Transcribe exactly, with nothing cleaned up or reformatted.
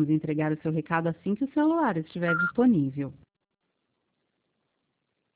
Vamos entregar o seu recado assim que o celular estiver disponível.